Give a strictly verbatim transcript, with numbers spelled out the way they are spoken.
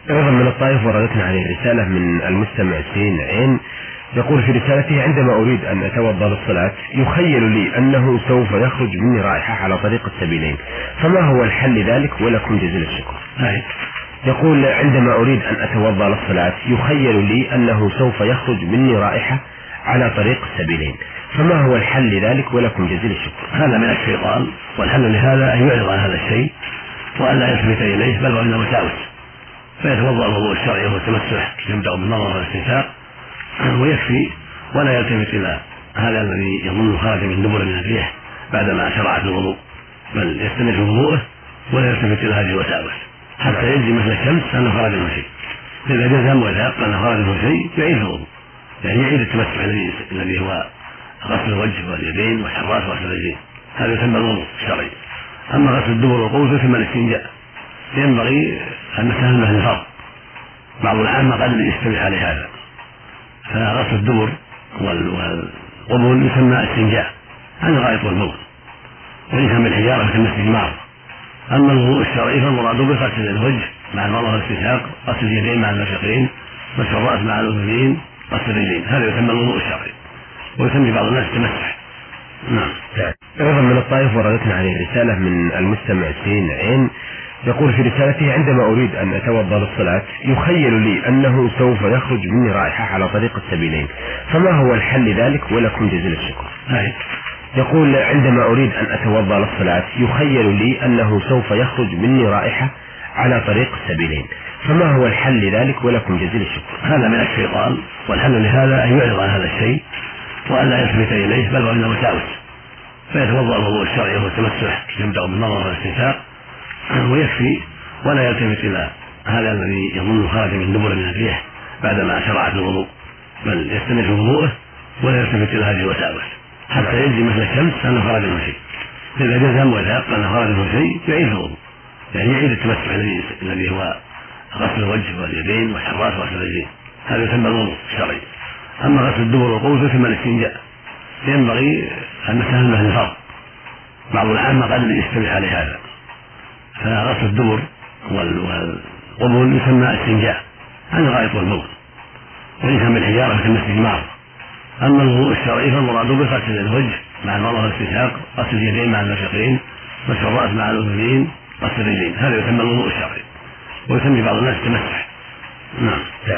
أيضا من الطائف وردتنا عليه رسالة من المستمع سين عين، يقول في رسالته: عندما أريد أن أتوضأ للصلاة يخيل لي أنه سوف يخرج مني رائحة على طريق السبيلين، فما هو الحل لذلك؟ ولكم جزيل الشكر. يقول: عندما أريد أن أتوضأ للصلاة يخيل لي أنه سوف يخرج مني رائحة على طريق السبيلين، فما هو الحل لذلك؟ ولكم جزيل الشكر. هذا من الشيطان، والحل لهذا أن يعرض عن هذا الشيء وأن لا يلتفت إليه، بل وإنه وساوس، فيتوضأ الوضوء الشرعي وهو التمسح، يبدأ بالنظر والاستنشاق ويكفي، ولا يلتفت إلى هذا الذي يظن خرج من دبر من الريح بعدما شرع في الوضوء، بل يستمر في وضوءه ولا يلتفت إلى هذه الوساوس حتى يجزي مثل الشمس أنه خرج منه شيء. فإذا جزم ويتيقن أنه خرج منه شيء يعيد الوضوء، يعني يعيد التمسح الذي الذي هو غسل الوجه واليدين والحراس وغسل الرجلين، هذا يسمى الوضوء الشرعي. أما غسل الدبر والقبول فيسمى الاستنجاء، ينبغي أن نتهمه الفرض، بعض العامة قد يشتبه عليه هذا، فغسل الدبر والقبول يسمى استنجاء عن الغائط والبول، ويسمى الحجارة يسمى استجمار. أما الوضوء الشرعي فالمراد بغسل الوجه مع المضمضة والاستنشاق، غسل اليدين مع المرفقين، غسل الرأس مع الأذنين، غسل الرجلين، هذا يسمى الوضوء الشرعي، ويسمي بعض الناس التمسح. نعم. أيضا من الطائف وردتنا عليه رسالة من المستمع سين عين، يقول في رسالته: عندما أريد أن أتوضأ للصلاة يخيل لي أنه سوف يخرج مني رائحة على طريق السبيلين، فما هو الحل لذلك؟ ولكم جزيل الشكر. يقول: عندما أريد أن أتوضأ للصلاة يخيل لي أنه سوف يخرج مني رائحة على طريق السبيلين، فما هو الحل لذلك؟ ولكم جزيل الشكر. هذا من الشيطان، والحل لهذا أن يعرض عن هذا الشيء وأن لا يلتفت إليه، بل وإنه وساوس، فيتوضأ الوضوء الشرعي وهو التمسح، يبدأ بالنظر والاستنشاق ويكفي، ولا يلتفت إلى هذا الذي يظن خرج من دبر من الريح بعدما شرع في الوضوء، بل يستمر في وضوءه ولا يلتفت إلى هذه الوساوس حتى يجزي مثل الشمس أنه خرج منه شيء. فإذا جزم ويتيقن أنه خرج منه شيء يعيد الوضوء، يعني يعيد التمسح الذي الذي هو غسل الوجه واليدين والحراس وغسل الرجلين، هذا يسمى الوضوء الشرعي. أما غسل الدبر والقبول فيسمى الاستنجاء، ينبغي أن نتهمه الفرض، بعض العامة قد يشتبه عليه هذا، فغسل الدبر والقبول يسمى استنجاء عن الغائط والبول، ويسمى الحجارة يسمى استجمار. أما الوضوء الشرعي فالمراد بغسل الوجه مع المضمضة والاستنشاق، غسل اليدين مع المرفقين، غسل الرأس مع الأذنين، غسل الرجلين، هذا يسمى الوضوء الشرعي، ويسمي بعض الناس التمسح. نعم.